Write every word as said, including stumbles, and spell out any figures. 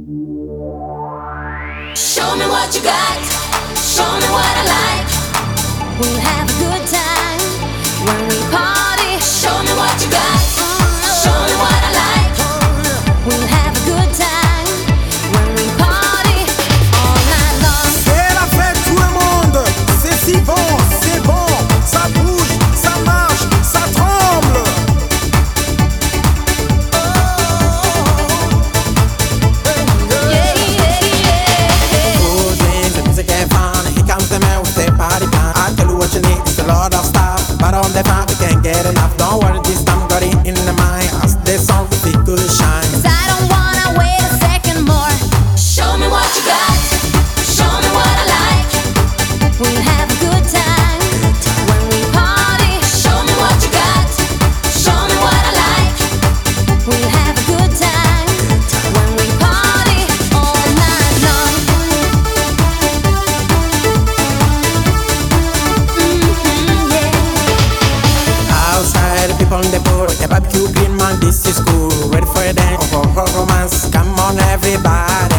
Show me what you got, show me what I like. We'll have a good time when we party. Show me what you got, show me what I like. We'll have a good time when we party all night long. C'est la fête tout le monde, c'est si bon, c'est bon. Ça bouge, ça marche, ça tremble. Yeah, yeah, yeah. Good dreams, the music and fun. Here comes the man with the party plan. I tell you what you need, it's a lot of stuff. But on the fun, we can't get enough. Don't worry, this time got it in the mind. As the song will be good shine. 'Cause I don't wanna wait a second more. Show me what you got, show me what I like. We'll have a good time when we party. Show me what you got, show me what I like. We'll have a good time when we party all night long. Mm-hmm, yeah. Outside, the people on the board, the barbecue green man, this is cool. Ready for a dance, for romance. Come on, everybody.